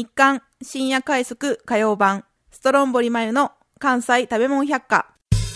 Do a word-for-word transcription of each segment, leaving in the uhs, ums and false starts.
日刊深夜快速火曜版ストロンボリマユの関西食べ物百科。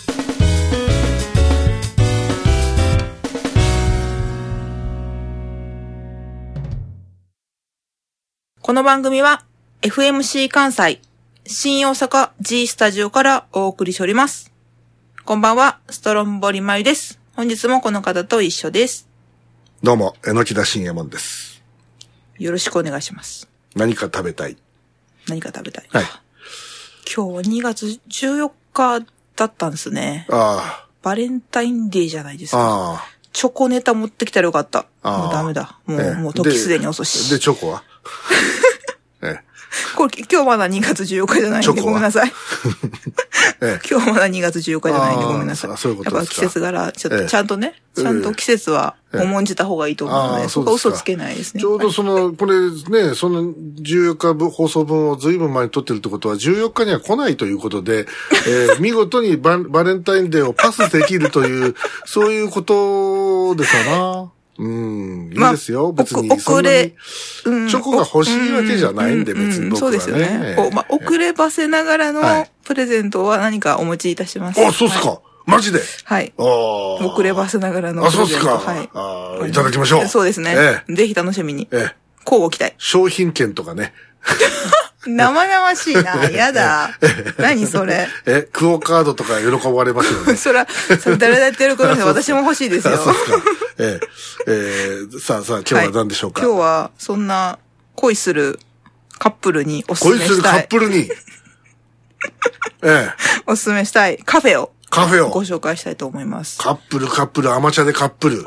この番組は エフエムシー 関西新大阪 G スタジオからお送りしております。こんばんは、ストロンボリマユです。本日もこの方と一緒です。 どうも、榎田信右衛門です。 よろしくお願いします。 何か食べたい。 何か食べたい。 はい。 今日はにがつじゅうよっかだったんですね。 ああ。 バレンタインデーじゃないですか。 ああ。 チョコネタ持ってきたらよかった。 ああ。 もうダメだ。もう、 ええ、 もう時すでに遅し。 で、チョコはええ。 これ、今日まだにがつじゅうよっかじゃないんでごめんなさい。ええ、今日まだにがつじゅうよっかじゃないんでごめんなさい。 そういうことですか。 やっぱ季節柄、ちょっとちゃんとね、ええ、ちゃんと季節は重んじた方がいいと思うので、ええ、そこは嘘つけないですね。 ちょうどその、これね、そのじゅうよっか放送分をずいぶん前に撮ってるってことは、じゅうよっかには来ないということで、えー、見事にババレンタインデーをパスできるという、そういうことですよな。うん、いいですよ。まあ、別にそんなに。チョコが欲しいわけじゃないんで、別に僕はね。そうですよね。 こう、まあ、遅ればせながらのプレゼントは何かお持ちいたします。 あ、そうっすか。マジで。 はい。遅ればせながらのプレゼント。 あ、そうっすか。はい。ああ、いただきましょう。 そうですね。ええ。ぜひ楽しみに。ええ。交互期待。 商品券とかね。 生々しいな。やだ。何それ。 え、クオカードとか喜ばれますよね。 そら、それ誰だって喜びますよ。私も欲しいですよ。 そうですか。ええ、ええ、さあさあ、今日は何でしょうか。 はい、今日は、そんな、恋するカップルにおすすめしたい。 恋するカップルに。ええ。 おすすめしたいカフェを。 カフェを。 ご紹介したいと思います。 カップル、カップル、アマチャでカップル。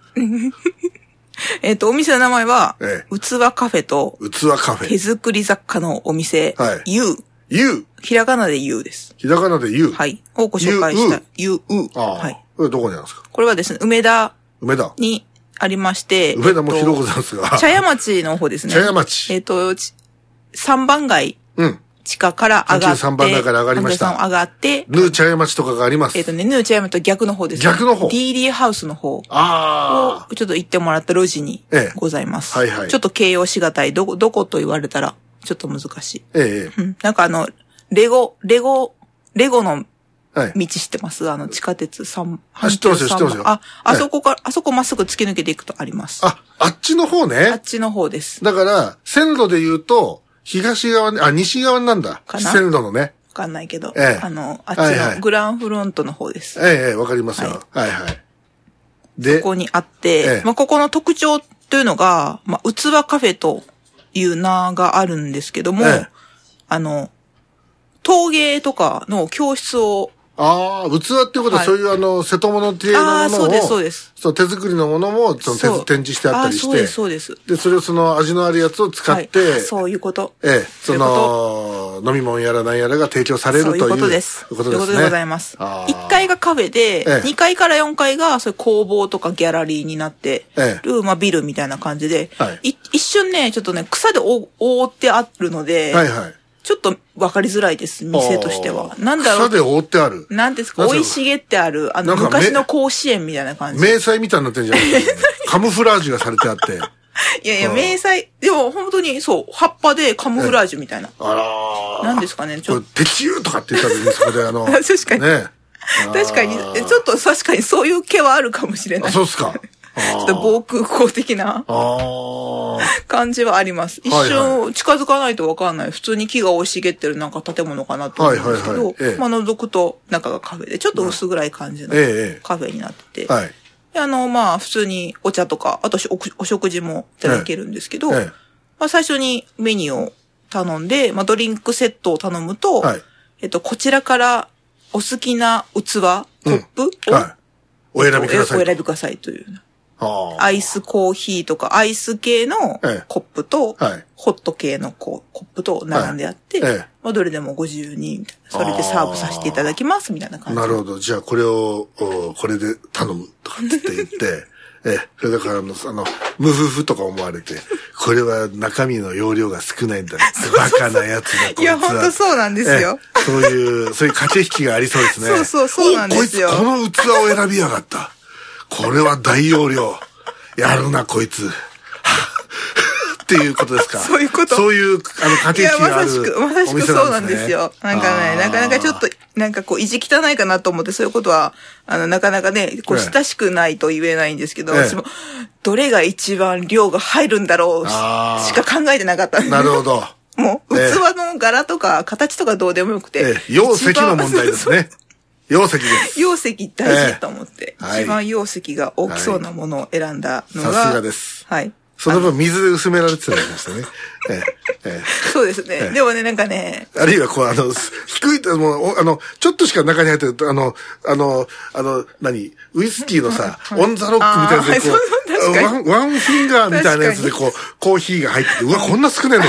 えっと、お店の名前は、ええ、器カフェと、 器カフェ。 手作り雑貨のお店、はい、ゆう。 ゆう。 ひらがなでゆうです。 ひらがなでゆう。 はい。をご紹介した。ゆう。 はい。これどこにあるんですか？ これはですね、梅田。 梅田。 にありまして。 梅田も広ございますが。 茶屋町の方ですね。 茶屋町。 えっと、三番街。 うん。 地下から上がって。 三番街から上がりました。 上がって。 ヌー茶屋町とかがあります。 えっとね、ヌー茶屋町と逆の方です。 逆の方。 ディーディー ハウスの方。 ああ。 をちょっと行ってもらった路地にございます。 はいはい。 ちょっと形容しがたい。どこ、どこと言われたら、ちょっと難しい。 ええ。 うん。なんかあの、レゴ、レゴ、レゴの道知ってます？あの、地下鉄三、 あ、知ってますよ、知ってますよ。 あ、あそこから、あそこまっすぐ突き抜けていくとあります。 あ、あっちの方ね。 あっちの方です。 だから、線路で言うと、東側に、あ、西側なんだ。かな？線路のね。 わかんないけど。 ええ。 あの、あっちのグランフロントの方です。 ええ、ええ、わかりますよ。はいはい。 で、ここにあって、まあ、ここの特徴というのが、まあ、器カフェという名があるんですけども、あの、陶芸とかの教室を、 ああ、器ってことは、そういうあの、瀬戸物系のものを、ああ、 そうです、そうです。 そう、手作りのものも、その展示してあったりして。そうです、そうです。 で、それをその味のあるやつを使って、 そういうこと。 ええ、その、飲み物やら何やらが提供されるという。そういうことです。 そういうことですね。 ということでございます。いっかいがカフェで、にかいからよんかいが、そういう工房とかギャラリーになってる、まあビルみたいな感じで、一瞬ね、ちょっとね、草で覆ってあるので、はいはい。ちょっと分かりづらいです、店としては。なんだろう。 草で覆ってある。 なんですか、生い茂ってある、あの、昔の甲子園みたいな感じ。 迷彩みたいになってんじゃないですか。カムフラージュがされてあって。 いやいや、迷彩、でも本当にそう、葉っぱでカムフラージュみたいな。 あらー。 なんですかね、 ちょっと。テチューとかって言った時にそこであの。 確かに。 ね。 確かに、ちょっと確かにそういう気はあるかもしれない。 そうっすか。 ちょっと防空壕的な感じはあります。一瞬近づかないとわかんない。普通に木が生い茂ってるなんか建物かなと思うんですけど、まあ覗くと中がカフェで、ちょっと薄暗い感じのカフェになってて、はい、あの、まあ普通にお茶とか、あとお食事もいただけるんですけど、まあ最初にメニューを頼んで、まあドリンクセットを頼むと、はい、えっと、こちらからお好きな器、コップを、うんはい、 お選びください。 お選びくださいという。アイスコーヒーとかアイス系のコップと、ホット系のコップと並んであって、まあどれでもご自由に、みたいな。それでサーブさせていただきます、みたいな感じ。 なるほど。じゃあこれを、これで頼むとかって言って、え、それだからあの、あの、ムフフとか思われて、これは中身の容量が少ないんだ。バカなやつだ、こいつは。 いや、ほんとそうなんですよ。 そういう、そういう駆け引きがありそうですね。 そうそう、そうなんですよ。 こいつ、この器を選びやがった。これは大容量。やるな、こいつ。っっていうことですか。 そういうこと。 そういう、あの、家庭があるお店なんですね。いや、まさしく、まさしくそうなんですよ。なんかね、なかなかちょっと、なんかこう、意地汚いかなと思って、そういうことは、あの、なかなかね、こう、親しくないと言えないんですけど、ええ、私も、どれが一番量が入るんだろう、しか考えてなかったんで。 なるほど。 もう、器の柄とか、形とかどうでもよくて。 ええ、容積の問題ですね。容積です。 容積大事と思って、ええ、一番容積が大きそうなものを選んだのが。 さすがです。 はい。 その分水で薄められてたりましたね。ええええ、そうですね、ええ。でもね、なんかね。 あるいはこう、あの、低い、もう、あの、ちょっとしか中に入ってると、あの、あの、あの、何ウイスキーのさ、はい、オンザロックみたいなやつでこう、ワン、ワンフィンガーみたいなやつでこう、コーヒーが入ってて、うわ、こんな少ねえのって。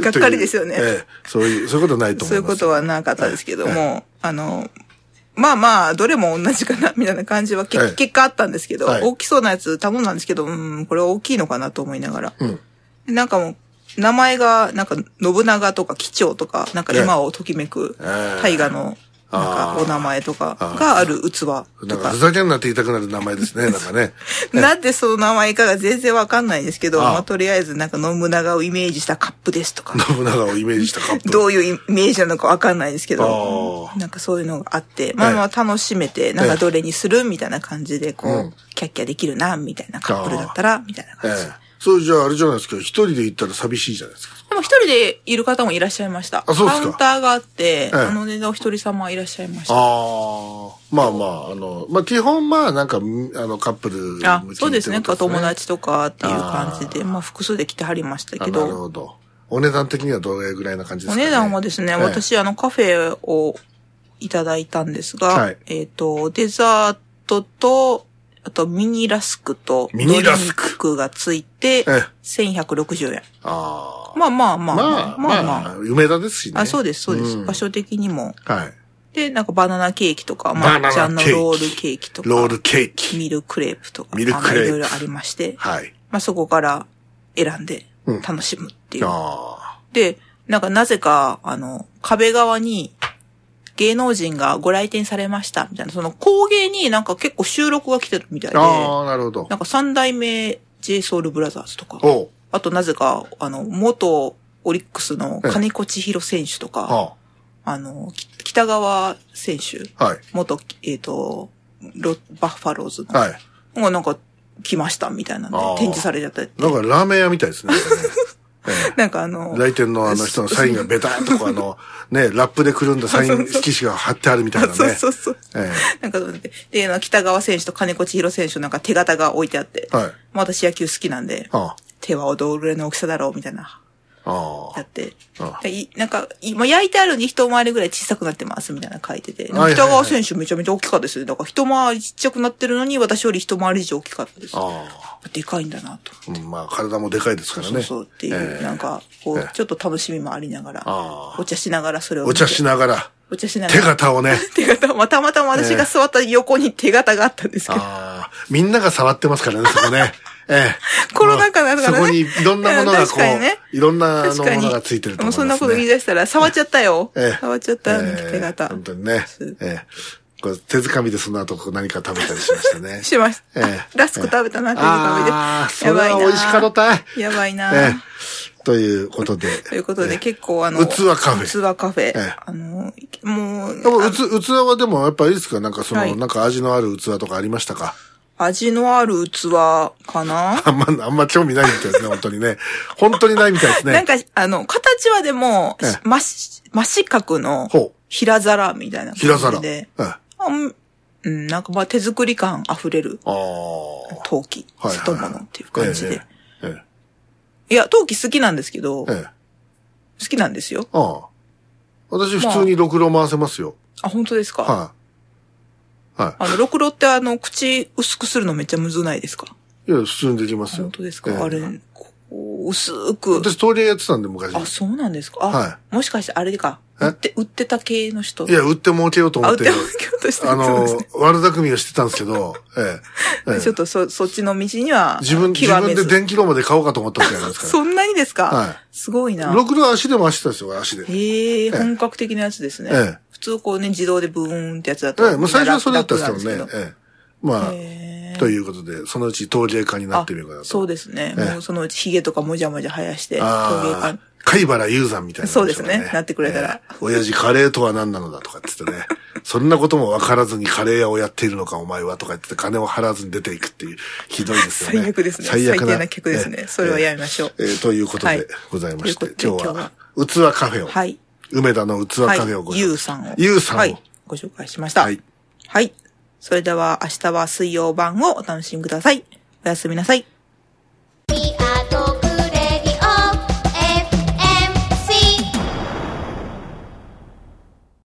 がっかりですよね。 ええ、そういう、そういうことないと思います。 そういうことはなかったですけども、ええ、あの、まあまあ、どれも同じかな、みたいな感じは、はい、結果あったんですけど、はい、大きそうなやつ頼んだんですけど、うん、これは大きいのかなと思いながら。うん、なんかもう、名前が、なんか、信長とか貴長とか、なんか今をときめく、大河の、なんか、お名前とかがある器とか。 なんか、ふざけんなって言いたくなる名前ですね、なんかね。 なんでその名前かが全然わかんないですけど、まあ、とりあえず、なんか、信長をイメージしたカップですとか。 信長をイメージしたカップ。 どういうイメージなのかわかんないですけど、なんかそういうのがあって、まあまあ楽しめて、なんかどれにするみたいな感じで、こう、キャッキャできるな、みたいなカップルだったら、みたいな感じ。 そうじゃああれじゃないですか。一人で行ったら寂しいじゃないですか。 でも一人でいる方もいらっしゃいました。 あ、そうですか。 カウンターがあって、ええ、あのね、お一人様いらっしゃいました。 ああ。まあまあ、あの、まあ基本まあなんか、あのカップル、 あ、そうですね。友達とかっていう感じで、まあ複数で来てはりましたけど。 なるほど。お値段的にはどれぐらいな感じですかね。 お値段はですね、ええ、私あのカフェをいただいたんですが、はい、えっと、デザートと、あと、ミニラスクと、 ミニラスク。 ドリンクがついて、せんひゃくろくじゅうえん。ああ。まあまあまあ。 まあまあまあ。梅田ですしね。 あ、そうです、そうです。場所的にも。はい。で、なんかバナナケーキとか、抹茶のロールケーキとか。 ロールケーキ。 ミルクレープとか。 ミルクレープ。 いろいろありまして。はい。まあそこから選んで楽しむっていう。ああ。で、なんかなぜか、あの、壁側に、芸能人がご来店されました、みたいな。その工芸になんか結構収録が来てるみたいで。 ああ、なるほど。 なんか三代目 ジェイソウルブラザーズとか。あとなぜか、あの、元オリックスの金子千尋選手とか、あの、北川選手。はい。元、えっ、ー、と、ロバッファローズの。はい。がなんか来ましたみたいなんで展示されちゃったり。 なんかラーメン屋みたいですね。 ええ、なんかあの、 来店のあの人のサインがベターンとこうあの、ね、ラップでくるんだサイン色紙が貼ってあるみたいなね。 そうそうそう。ええ、なんかで、で、北川選手と金子千尋選手なんか手形が置いてあって、はい。まあ、私野球好きなんで、はあ、手は踊るの大きさだろうみたいな。ああ。やって。ああなんか、今焼いてあるに一回りぐらい小さくなってますみたいな書いてて。北川選手めちゃめちゃ大きかったですね。だから一回りちっちゃくなってるのに私より一回り以上大きかったです。ああ。でかいんだなと。 うん、まあ体もでかいですからね。そうそうっていう、えー、なんか、こう、えー、ちょっと楽しみもありながら、お茶しながらそれを。 お茶しながら。 お茶しながら。 手形をね。 手形、まあ、たまたま私が座った横に手形があったんですけど。 ああ。みんなが触ってますからね、そこね。ええ。コロナ禍だからね。そこにいろんなものがこう、ね、いろんなものがついてると思います、ね。 そんなこと言い出したら、触っちゃったよ。ええ、触っちゃった、ええ、手形。 本当にね。ええ。これ手づかみでその後何か食べたりしましたね。 しました。ええ、ラスク食べたな、手づかみで。 ああ、それは美味しかったい。 やばいな。ええ、ということで。 ということで、結構あの、 器カフェ。 器カフェ。あの、もう。 でも、器はでもやっぱいいですかなんかその、なんか味のある器とかありましたか味のある器かなあんま、あんま興味ないみたいですね、本当にね。本当にないみたいですね。 なんか、あの、形はでも、真四角の平皿みたいな感じで。平皿。ええうん、なんかまあ手作り感溢れる。陶器。一物っていう感じで。いや、陶器好きなんですけど、ええ、好きなんですよ。ああ私普通にろくろ回せますよ。 まあ、あ、本当ですかはい。はい。 あの、ろくろってあの、口薄くするのめっちゃむずないですかいや、普通にできますよ。 本当ですか、ええ、あれ、こう、薄く。 私、通りやってたんで、昔。 あ、そうなんですかあ、はい。もしかしてあれか。売って、売ってた系の人。 いや、売って儲けようと思って。 あ、売って儲けようとしてあの、悪巧みをしてたんですけど、ええ。ええ、ちょっとそ、そっちの道には、 自分、自分で電気炉まで買おうかと思ったじゃないですか。 そんなにですかはい。すごいな。 ろくろ足で回してたんですよ、足で。 へえ、本格的なやつですね。ええ。普通こうね、自動でブーンってやつだと。 ええ、もう最初はそれだったんですけどね。ええ。まあ、 ということで、そのうち陶芸家になってみようかなと。 そうですね。もうそのうち髭とかもじゃもじゃ生やして、陶芸家。 貝原雄山みたいな、ね。 そうですね。なってくれたら。 えー、親父カレーとは何なのだとかって言ってね。そんなことも分からずにカレー屋をやっているのかお前はとか言って金を払わずに出ていくっていう、ひどいですよね。 最悪ですね。最悪な。最低な客ですね。えー、それはやめましょう。 えー、ということでございまして、はい、今日は器カフェを。はい。梅田の器カフェをご紹介。 ゆうさんを。 ゆうさんを。 はい。ご紹介しました。はい。はい。それでは明日は水曜版をお楽しみください。おやすみなさい。